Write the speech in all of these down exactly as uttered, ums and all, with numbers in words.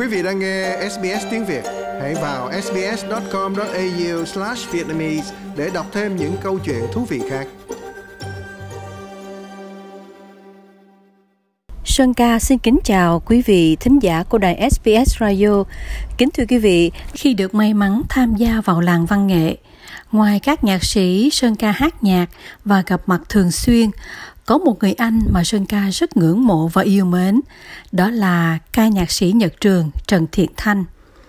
Quý vị đang nghe ét bê ét tiếng Việt. Hãy vào sbs chấm com chấm a u slash vietnamese để đọc thêm những câu chuyện thú vị khác. Sơn Ca xin kính chào quý vị thính giả của đài ét bê ét Radio. Kính thưa quý vị, khi được may mắn tham gia vào làng văn nghệ, ngoài các nhạc sĩ Sơn Ca hát nhạc và gặp mặt thường xuyên, có một người anh mà Sơn Ca rất ngưỡng mộ và yêu mến, đó là ca nhạc sĩ Nhật Trường Trần Thiện Thanh.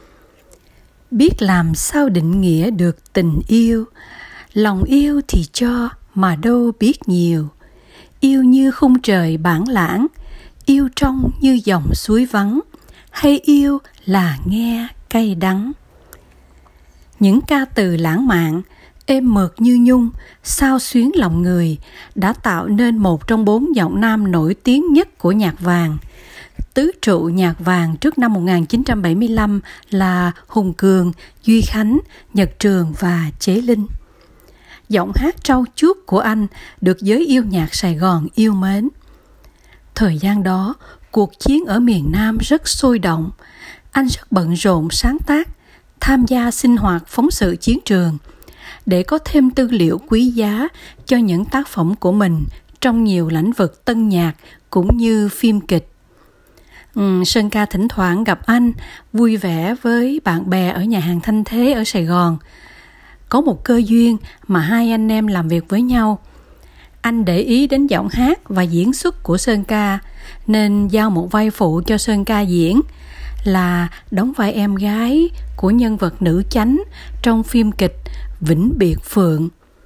Biết làm sao định nghĩa được tình yêu, lòng yêu thì cho mà đâu biết nhiều. Yêu như khung trời bản lãng, yêu trong như dòng suối vắng, hay yêu là nghe cay đắng. Những ca từ lãng mạn, êm mượt như nhung, xao xuyến lòng người, đã tạo nên một trong bốn giọng nam nổi tiếng nhất của nhạc vàng. Tứ trụ nhạc vàng trước năm một nghìn chín trăm bảy mươi lăm là Hùng Cường, Duy Khánh, Nhật Trường và Chế Linh. Giọng hát trau chuốt của anh được giới yêu nhạc Sài Gòn yêu mến. Thời gian đó, cuộc chiến ở miền Nam rất sôi động. Anh rất bận rộn sáng tác, tham gia sinh hoạt phóng sự chiến trường, để có thêm tư liệu quý giá cho những tác phẩm của mình trong nhiều lĩnh vực tân nhạc cũng như phim kịch. Ừ, Sơn Ca thỉnh thoảng gặp anh, vui vẻ với bạn bè ở nhà hàng Thanh Thế ở Sài Gòn. Có một cơ duyên mà hai anh em làm việc với nhau. Anh để ý đến giọng hát và diễn xuất của Sơn Ca, nên giao một vai phụ cho Sơn Ca diễn, là đóng vai em gái của nhân vật nữ chánh trong phim kịch Vĩnh Biệt Phượng.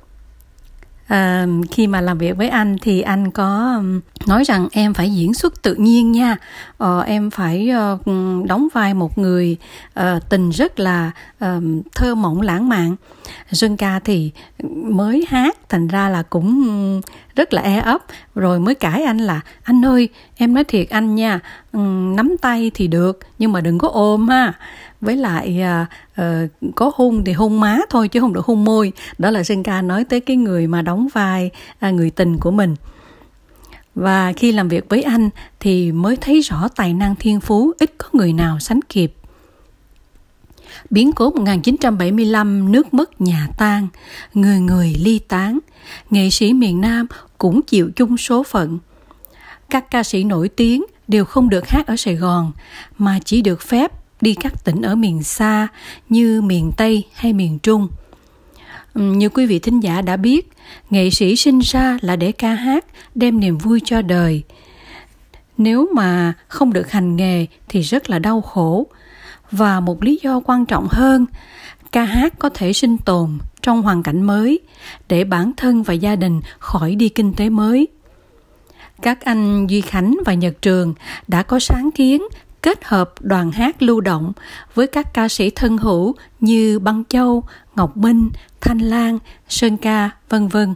À, khi mà làm việc với anh thì anh có nói rằng em phải diễn xuất tự nhiên nha, ờ, em phải uh, đóng vai một người uh, tình rất là uh, thơ mộng lãng mạn. Sơn Ca thì mới hát, thành ra là cũng rất là e ấp, rồi mới cãi anh là anh ơi, em nói thiệt anh nha, um, nắm tay thì được nhưng mà đừng có ôm ha, với lại uh, uh, có hôn thì hôn má thôi chứ không được hôn môi. Đó là Sơn Ca nói tới cái người mà đóng vai uh, người tình của mình. Và khi làm việc với anh thì mới thấy rõ tài năng thiên phú ít có người nào sánh kịp. Biến cố một nghìn chín trăm bảy mươi lăm, nước mất nhà tan, người người ly tán, nghệ sĩ miền Nam cũng chịu chung số phận. Các ca sĩ nổi tiếng đều không được hát ở Sài Gòn, mà chỉ được phép đi các tỉnh ở miền xa như miền Tây hay miền Trung. Như quý vị thính giả đã biết, nghệ sĩ sinh ra là để ca hát, đem niềm vui cho đời. Nếu mà không được hành nghề thì rất là đau khổ. Và một lý do quan trọng hơn, ca hát có thể sinh tồn trong hoàn cảnh mới, để bản thân và gia đình khỏi đi kinh tế mới. Các anh Duy Khánh và Nhật Trường đã có sáng kiến kết hợp đoàn hát lưu động với các ca sĩ thân hữu như Băng Châu, Ngọc Minh, Thanh Lan, Sơn Ca, vân vân.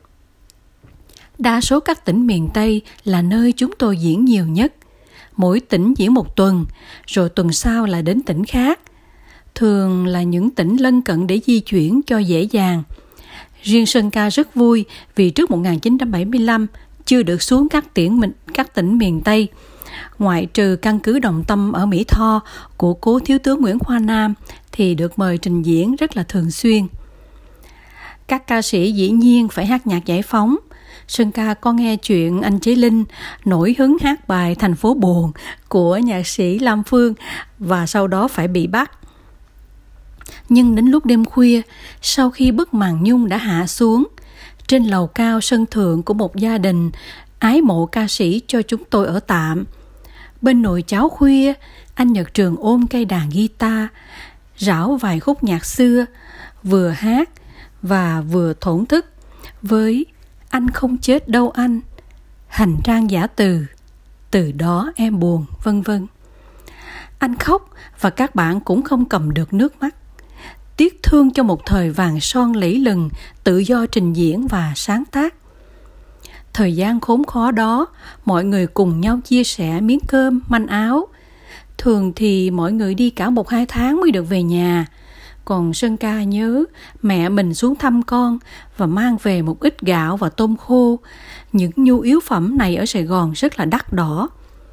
Đa số các tỉnh miền Tây là nơi chúng tôi diễn nhiều nhất. Mỗi tỉnh diễn một tuần, rồi tuần sau là đến tỉnh khác. Thường là những tỉnh lân cận để di chuyển cho dễ dàng. Riêng Sơn Ca rất vui vì trước một nghìn chín trăm bảy mươi lăm chưa được xuống các tỉnh, các tỉnh miền Tây. Ngoại trừ căn cứ Đồng Tâm ở Mỹ Tho của cố Thiếu tướng Nguyễn Khoa Nam thì được mời trình diễn rất là thường xuyên. Các ca sĩ dĩ nhiên phải hát nhạc giải phóng. Sơn Ca có nghe chuyện anh Chế Linh nổi hứng hát bài Thành Phố Buồn của nhạc sĩ Lam Phương và sau đó phải bị bắt. Nhưng đến lúc đêm khuya, sau khi bức màn nhung đã hạ xuống, trên lầu cao sân thượng của một gia đình ái mộ ca sĩ cho chúng tôi ở tạm, bên nồi cháo khuya, anh Nhật Trường ôm cây đàn guitar, rảo vài khúc nhạc xưa, vừa hát và vừa thổn thức với Anh không chết đâu anh, Hành trang giả từ, Từ đó em buồn, vân vân. Anh khóc và các bạn cũng không cầm được nước mắt. Tiếc thương cho một thời vàng son lẫy lừng, tự do trình diễn và sáng tác. Thời gian khốn khó đó, mọi người cùng nhau chia sẻ miếng cơm, manh áo. Thường thì mọi người đi cả một hai tháng mới được về nhà. Còn Sơn Ca nhớ mẹ mình xuống thăm con và mang về một ít gạo và tôm khô. Những nhu yếu phẩm này ở Sài Gòn rất là đắt đỏ.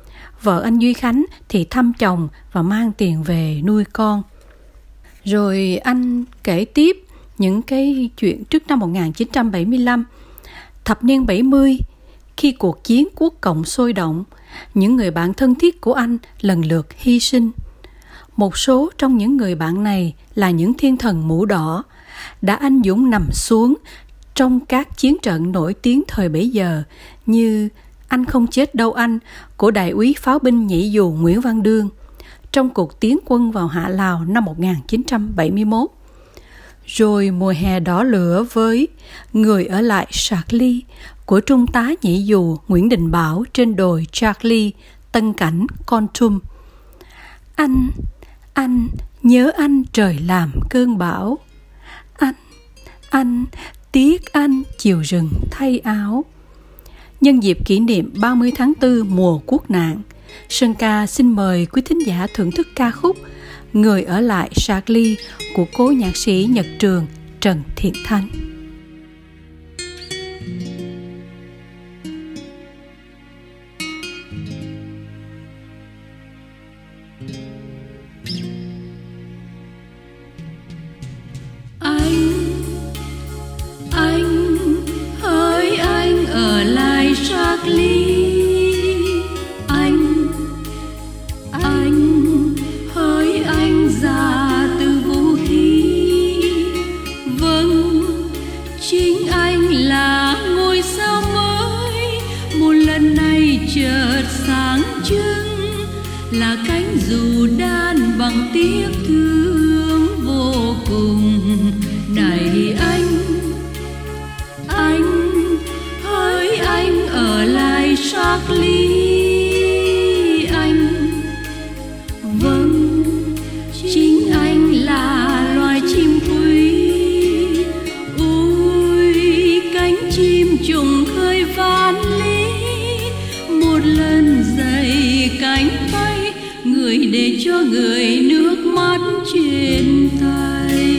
vợ anh Duy Khánh thì thăm chồng và mang tiền về nuôi con. Rồi anh kể tiếp những cái chuyện trước năm một nghìn chín trăm bảy mươi lăm. Thập niên bảy mươi, khi cuộc chiến quốc cộng sôi động, những người bạn thân thiết của anh lần lượt hy sinh. Một số trong những người bạn này là những thiên thần mũ đỏ, đã anh dũng nằm xuống trong các chiến trận nổi tiếng thời bấy giờ như Anh Không Chết Đâu Anh của đại úy pháo binh nhảy dù Nguyễn Văn Đương trong cuộc tiến quân vào Hạ Lào năm một nghìn chín trăm bảy mươi mốt. Rồi Mùa Hè Đỏ Lửa với Người Ở Lại Charlie của Trung tá nhảy dù Nguyễn Đình Bảo trên đồi Charlie, Tân Cảnh, Kon Tum. Anh, anh, nhớ anh trời làm cơn bão. Anh, anh, tiếc anh chiều rừng thay áo. Nhân dịp kỷ niệm ba mươi tháng tư mùa quốc nạn, Sơn Ca xin mời quý thính giả thưởng thức ca khúc Người Ở Lại Charlie của cố nhạc sĩ Nhật Trường Trần Thiện Thanh. Anh, anh, hỡi anh ở lại Charlie. Anh, anh, hỡi anh già từ vũ khí. Vâng, chính anh là ngôi sao mới, một lần này chợt sáng trưng, là cánh dù đan bằng tiếc thương vô cùng. Này anh, anh, hỡi anh ở lại Charlie. Anh, vâng, chính anh là loài chim quý. Ôi cánh chim trùng khơi van lý, một lần dày cánh bay, người để cho người nước mắt trên tay.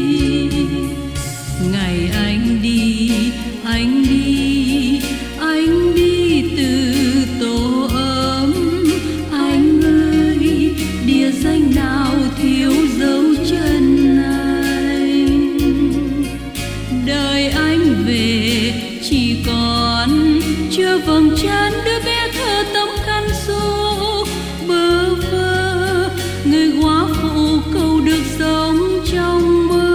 Ngày anh đi, anh đi, anh đi từ tổ ấm. Anh ơi, địa danh nào thiếu dấu chân anh. Đời anh về chỉ còn chưa vầng trán đứa bé thơ tấm khăn xô bơ vơ, người góa phụ câu được sống trong mơ.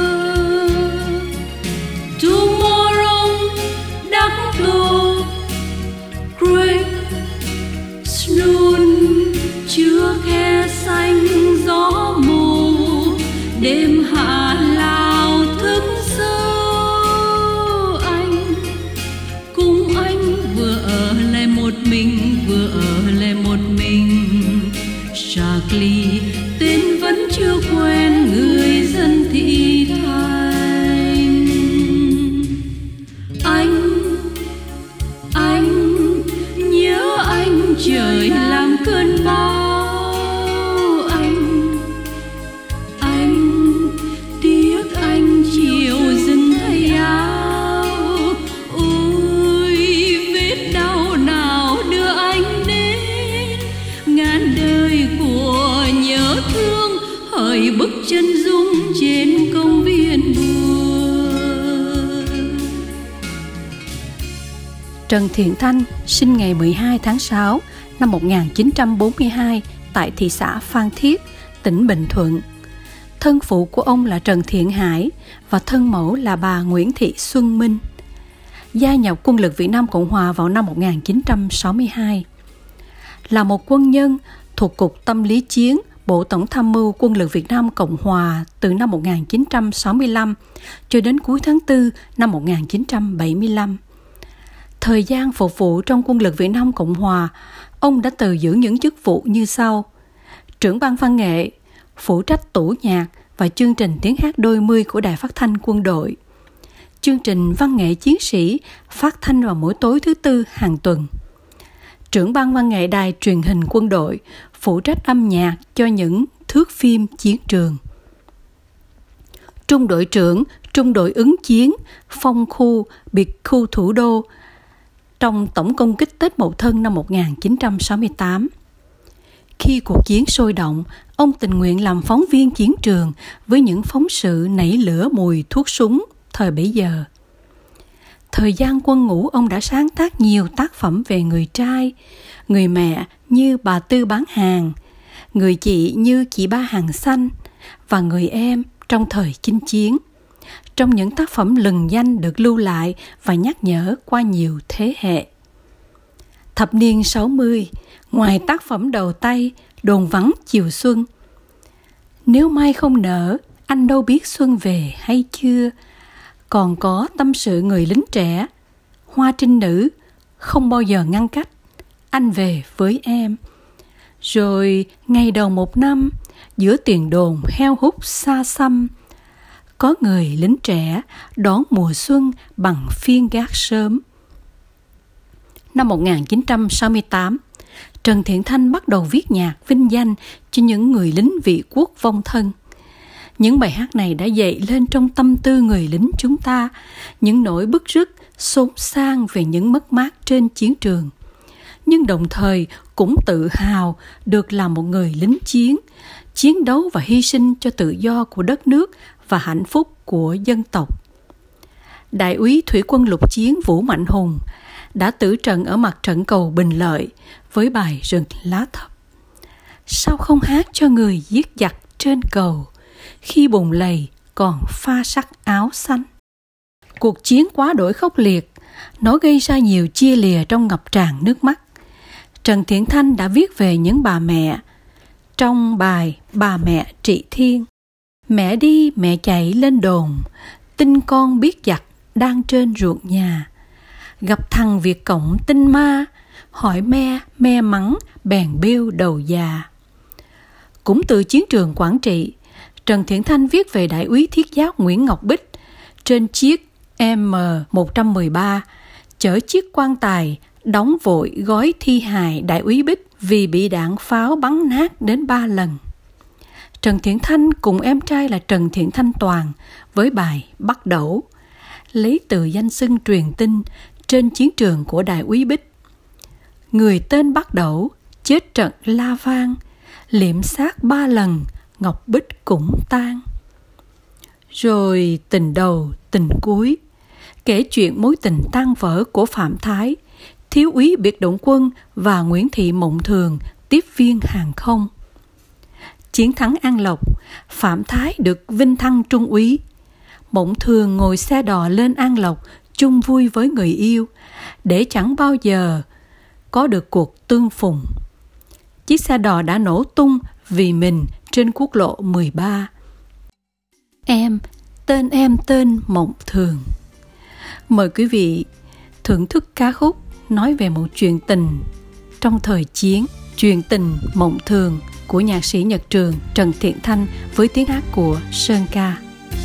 Tomorrow, đắc đô, great snow, chưa khe xanh gió mù, đêm Hạ Lào thức sâu. Anh, cùng anh vừa ở lại một mình, vừa ở lại một mình. Charlie, tên vẫn chưa quen người dân thị thành. Anh, anh, nhớ anh trời làm cơn bão. Anh, anh, tiếc anh chiều rừng thay áo. Ôi vết đau nào đưa anh đến, ngàn đời của nhớ thương hỡi bức chân dung trên công viên buồn. Trần Thiện Thanh sinh ngày mười hai tháng sáu năm một nghìn chín trăm bốn mươi hai tại thị xã Phan Thiết, tỉnh Bình Thuận. Thân phụ của ông là Trần Thiện Hải và thân mẫu là bà Nguyễn Thị Xuân Minh. Gia nhập quân lực Việt Nam Cộng Hòa vào năm một nghìn chín trăm sáu mươi hai. Là một quân nhân thuộc Cục Tâm lý Chiến, Bộ Tổng tham mưu Quân lực Việt Nam Cộng Hòa từ năm một nghìn chín trăm sáu mươi lăm cho đến cuối tháng tư năm một nghìn chín trăm bảy mươi lăm. Thời gian phục vụ trong Quân lực Việt Nam Cộng Hòa, ông đã từ giữ những chức vụ như sau: trưởng ban văn nghệ, phụ trách tủ nhạc và chương trình tiếng hát đôi mươi của Đài Phát thanh Quân đội, chương trình văn nghệ chiến sĩ phát thanh vào mỗi tối thứ tư hàng tuần, trưởng ban văn nghệ đài truyền hình quân đội, phụ trách âm nhạc cho những thước phim chiến trường, trung đội trưởng, trung đội ứng chiến, phong khu, biệt khu thủ đô trong tổng công kích Tết Mậu Thân năm một nghìn chín trăm sáu mươi tám. Khi cuộc chiến sôi động, ông tình nguyện làm phóng viên chiến trường với những phóng sự nảy lửa mùi thuốc súng thời bấy giờ. Thời gian quân ngũ, ông đã sáng tác nhiều tác phẩm về người trai, người mẹ như bà Tư bán hàng, người chị như chị Ba hàng xanh và người em trong thời chinh chiến. Trong những tác phẩm lừng danh được lưu lại và nhắc nhở qua nhiều thế hệ. Thập niên sáu mươi, ngoài tác phẩm đầu tay Đồn vắng chiều xuân, Nếu mai không nở, anh đâu biết xuân về hay chưa, còn có Tâm sự người lính trẻ, Hoa trinh nữ, Không bao giờ ngăn cách, Anh về với em. Rồi ngày đầu một năm, Giữa tiền đồn heo hút xa xăm, Có người lính trẻ đón mùa xuân bằng phiên gác sớm. Năm một nghìn chín trăm sáu mươi tám, Trần Thiện Thanh bắt đầu viết nhạc vinh danh cho những người lính vị quốc vong thân. Những bài hát này đã dậy lên trong tâm tư người lính chúng ta những nỗi bứt rứt, xốn xang về những mất mát trên chiến trường. Nhưng đồng thời cũng tự hào được là một người lính chiến, chiến đấu và hy sinh cho tự do của đất nước và hạnh phúc của dân tộc. Đại úy thủy quân lục chiến Vũ Mạnh Hùng đã tử trận ở mặt trận cầu Bình Lợi với bài Rừng lá thấp. Sao không hát cho người giết giặc trên cầu, khi bùn lầy còn pha sắc áo xanh. Cuộc chiến quá đổi khốc liệt, nó gây ra nhiều chia lìa trong ngập tràn nước mắt. Trần Thiện Thanh đã viết về những bà mẹ trong bài Bà Mẹ Trị Thiên. Mẹ đi mẹ chạy lên đồn, tin con biết giặc đang trên ruộng nhà. Gặp thằng Việt Cộng tinh ma, hỏi me, me mắng, bèn bêu đầu già. Cũng từ chiến trường Quảng Trị, Trần Thiện Thanh viết về đại úy thiết giáp Nguyễn Ngọc Bích trên chiếc M một một ba, chở chiếc quan tài đóng vội gói thi hài đại úy Bích vì bị đạn pháo bắn nát đến ba lần. Trần Thiện Thanh cùng em trai là Trần Thiện Thanh Toàn với bài Bắt Đẩu, lấy từ danh xưng truyền tin trên chiến trường của đại úy Bích. Người tên Bắt Đẩu chết trận La Vang, liệm xác ba lần Ngọc Bích cũng tan. Rồi tình đầu tình cuối, kể chuyện mối tình tan vỡ của Phạm Thái, thiếu úy biệt động quân, và Nguyễn Thị Mộng Thường, tiếp viên hàng không. Chiến thắng An Lộc, Phạm Thái được vinh thăng trung úy. Mộng Thường ngồi xe đò lên An Lộc chung vui với người yêu, để chẳng bao giờ có được cuộc tương phùng. Chiếc xe đò đã nổ tung vì mình trên quốc lộ mười ba. Em, tên em tên Mộng Thường. Mời quý vị thưởng thức ca khúc nói về một chuyện tình trong thời chiến, chuyện tình Mộng Thường của nhạc sĩ Nhật Trường, Trần Thiện Thanh với tiếng hát của Sơn Ca.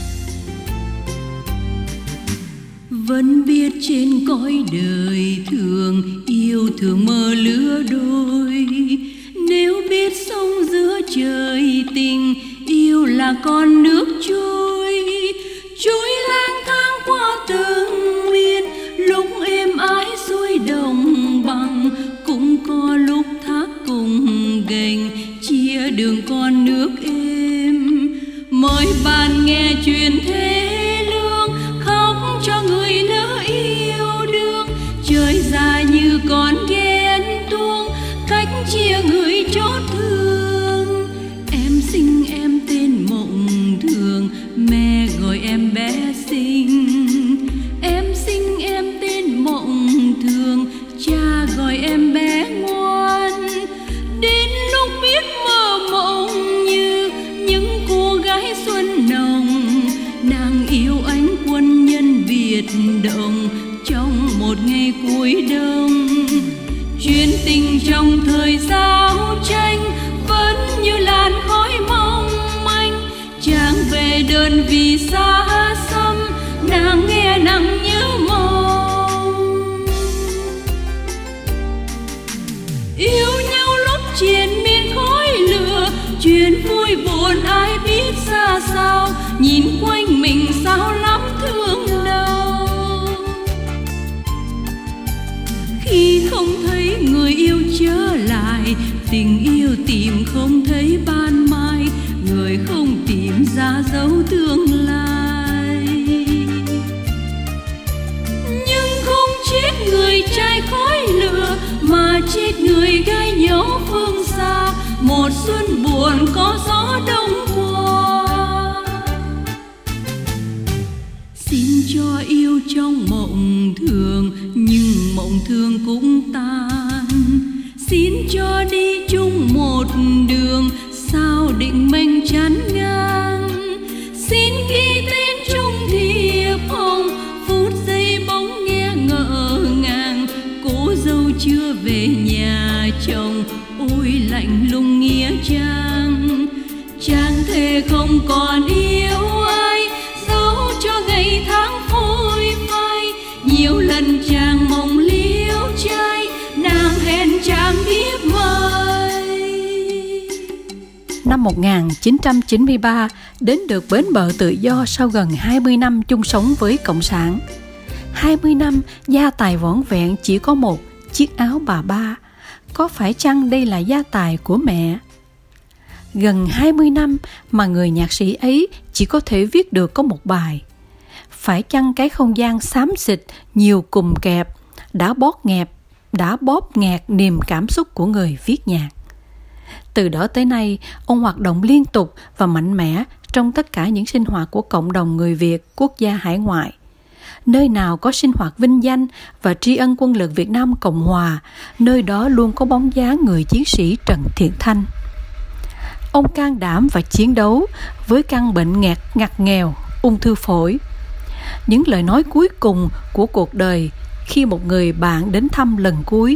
Vẫn biết trên cõi đời thường yêu thương mơ lứa đôi, nếu biết sống giữa trời tình yêu là con nước trôi, trôi lang thang qua từng miền, lúc êm ái xuôi đồng bằng, cũng có lúc thác cùng gành chia đường con nước êm. Mời bạn nghe chuyện thế lương, khóc cho người lỡ yêu đương, trời dài như con ghen tuông, cách chia người chót thương. Em sinh em tên Mộng Thường, mẹ gọi em bé xinh. Em sinh em tên Mộng Thường, cha gọi em bé ngoan. Đến lúc biết mơ mộng như những cô gái xuân nồng, nàng yêu anh quân nhân Việt Động trong một ngày cuối đông. Chuyện tình trong thời giao tranh vẫn như làn khói mong manh, chàng về đơn vì xa xăm, nàng nghe nặng nhớ mong. Yêu nhau lúc triền miên khói lửa, chuyện vui buồn ai biết ra sao, nhìn quanh mình sao lắm thương đau. Khi không thấy người yêu trở lại, tình yêu tìm có gió đông qua. Xin cho yêu trong mộng thường, nhưng mộng thường cũng tan. Xin cho đi chung một đường, sao định mình chán ngang. Xin ghi tên chung thiệp hồng, phút giây bóng nghe ngỡ ngàng. Cô dâu chưa về nhà chồng, ôi lạnh lùng nghĩa trang. Chàng thề không còn yêu ai, dẫu cho ngày tháng phôi phai. Nhiều lần chàng mộng liễu trai, nàng hẹn chàng biết mai. Năm một nghìn chín trăm chín mươi ba, đến được bến bờ tự do sau gần hai mươi năm chung sống với Cộng sản. hai mươi năm gia tài vỏn vẹn chỉ có một chiếc áo bà ba. Có phải chăng đây là gia tài của mẹ? Gần hai mươi năm mà người nhạc sĩ ấy chỉ có thể viết được có một bài. Phải chăng cái không gian xám xịt, nhiều cùm kẹp, đã bóp nghẹt, đã bóp nghẹt niềm cảm xúc của người viết nhạc? Từ đó tới nay, ông hoạt động liên tục và mạnh mẽ trong tất cả những sinh hoạt của cộng đồng người Việt quốc gia hải ngoại. Nơi nào có sinh hoạt vinh danh và tri ân quân lực Việt Nam Cộng Hòa, nơi đó luôn có bóng dáng người chiến sĩ Trần Thiện Thanh. Ông can đảm và chiến đấu với căn bệnh nghẹt ngặt nghèo, ung thư phổi. Những lời nói cuối cùng của cuộc đời khi một người bạn đến thăm lần cuối: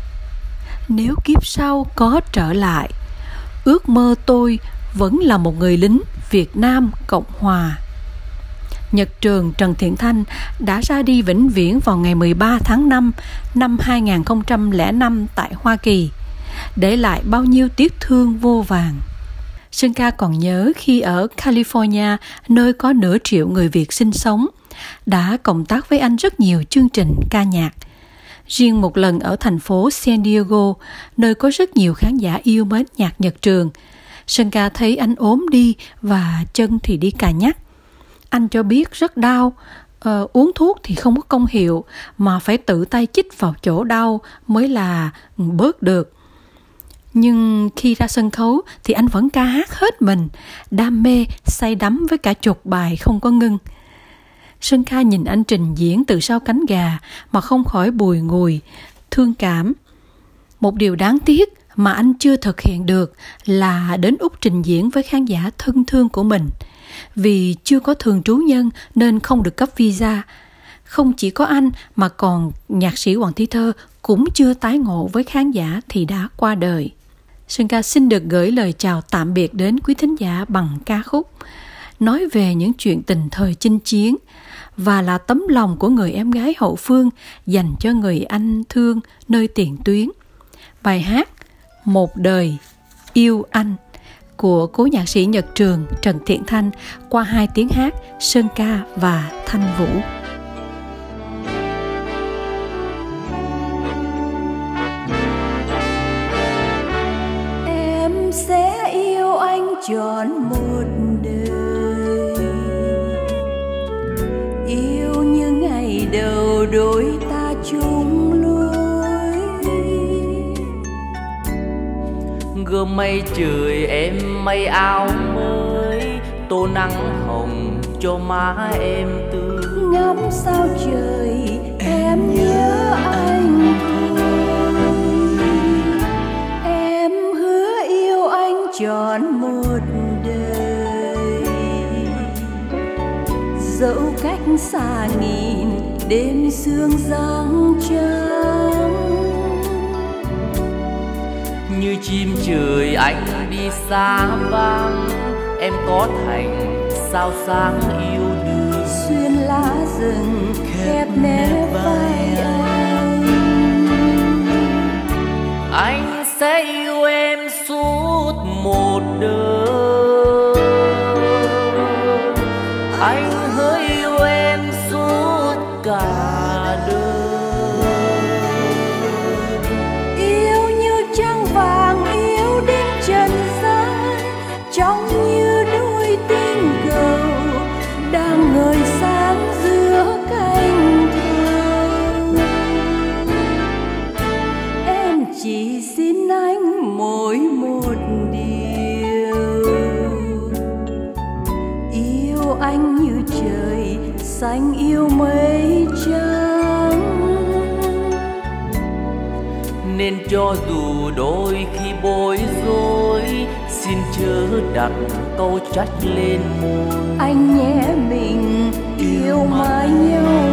nếu kiếp sau có trở lại, ước mơ tôi vẫn là một người lính Việt Nam Cộng Hòa. Nhật Trường Trần Thiện Thanh đã ra đi vĩnh viễn vào ngày mười ba tháng năm năm hai nghìn không trăm lẻ năm tại Hoa Kỳ, để lại bao nhiêu tiếc thương vô vàn. Sơn ca còn nhớ khi ở California, nơi có nửa triệu người Việt sinh sống, đã cộng tác với anh rất nhiều chương trình ca nhạc. Riêng một lần ở thành phố San Diego, nơi có rất nhiều khán giả yêu mến nhạc Nhật Trường, Sơn ca thấy anh ốm đi và chân thì đi cà nhắc. Anh cho biết rất đau, uh, uống thuốc thì không có công hiệu, mà phải tự tay chích vào chỗ đau mới là bớt được. Nhưng khi ra sân khấu thì anh vẫn ca hát hết mình, đam mê, say đắm với cả chục bài không có ngưng. Sơn ca nhìn anh trình diễn từ sau cánh gà mà không khỏi bùi ngùi, thương cảm. Một điều đáng tiếc mà anh chưa thực hiện được là đến Úc trình diễn với khán giả thân thương của mình. Vì chưa có thường trú nhân nên không được cấp visa. Không chỉ có anh mà còn nhạc sĩ Hoàng Thị Thơ cũng chưa tái ngộ với khán giả thì đã qua đời. Sơn ca xin được gửi lời chào tạm biệt đến quý thính giả bằng ca khúc nói về những chuyện tình thời chinh chiến và là tấm lòng của người em gái hậu phương dành cho người anh thương nơi tiền tuyến. Bài hát Một đời yêu anh của cố nhạc sĩ Nhật Trường Trần Thiện Thanh qua hai tiếng hát Sơn ca và Thanh Vũ. Em sẽ yêu anh trọn một đời, yêu như ngày đầu đôi ta chung lối. Gươm mây trời em mây áo mới, tô nắng hồng cho má em tươi. Ngắm sao trời em nhớ anh thôi. Em hứa yêu anh trọn một đời, dẫu cách xa nghìn đêm sương giăng trắng. Như chim trời anh đi xa vắng, em có thành sao sáng yêu đương. Xuyên lá rừng khép nép vai anh, anh sẽ yêu em suốt một đời. Anh hứa yêu em suốt cả đời. yêu như trăng vàng yêu đến trần gian, trong như đôi tinh cầu đang ngời sáng giữa cánh thơ. Em chỉ xin anh mỗi một điều, xanh yêu mây trắng. Nên cho dù đôi khi bối rối, xin chớ đặt câu trách lên môi. Anh nhé mình yêu mãi nhau.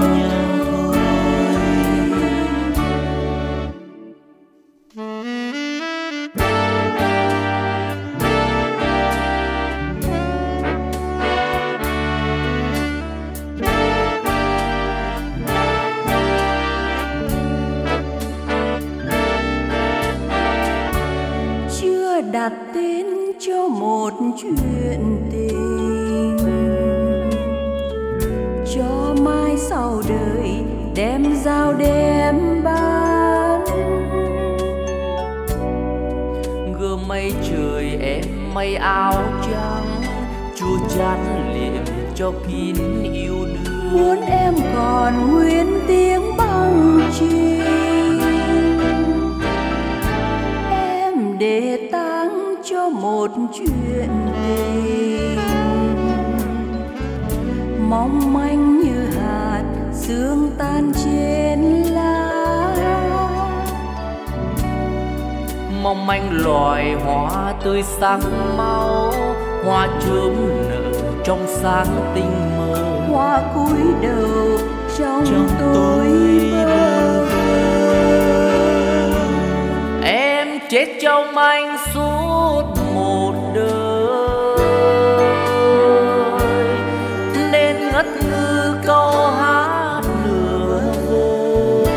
Đặt tên cho một chuyện tình, cho mai sau đời đem giao đem bán. Gươm mây trời em mây áo trắng, chua chát liệm cho kín yêu đương. Muốn em còn nguyên tiếng bằng chiều, em để táng cho một chuyện tình mong manh như hạt sương tan trên lá. Mong manh loài hoa tươi sắc máu, hoa chớm nở trong sáng tinh mơ. Hoa cúi đầu trong, trong tối bơ vơ. Em chết trong anh suốt một đời, nên ngất ngư câu hát nửa vời.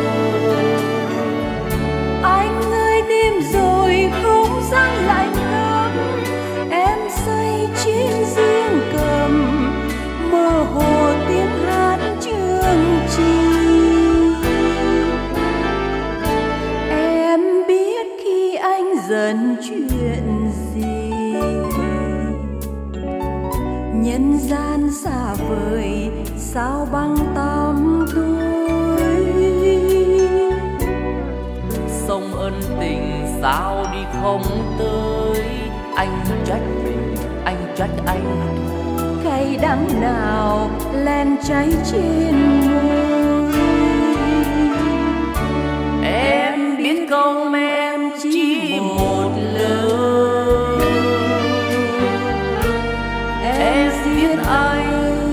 Anh ơi đêm rồi không gian lạnh ngắt, em say trên giường cầm mơ hồ tiếng hát chương trình. Em biết khi anh dần chuyện gì, nhân gian xa vời sao băng tăm tôi. Sông ân tình sao đi không tới, anh trách mình, anh trách anh thôi. Cay đắng nào len cháy trên môi, em biết không em chỉ một lời, em giết anh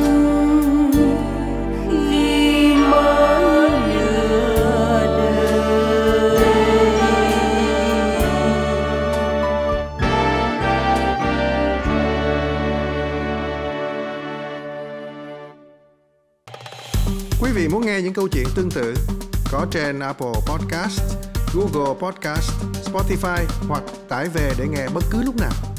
khi mới nửa đời. Quý vị muốn nghe những câu chuyện tương tự có trên Apple Podcast, Google Podcast, Spotify hoặc tải về để nghe bất cứ lúc nào.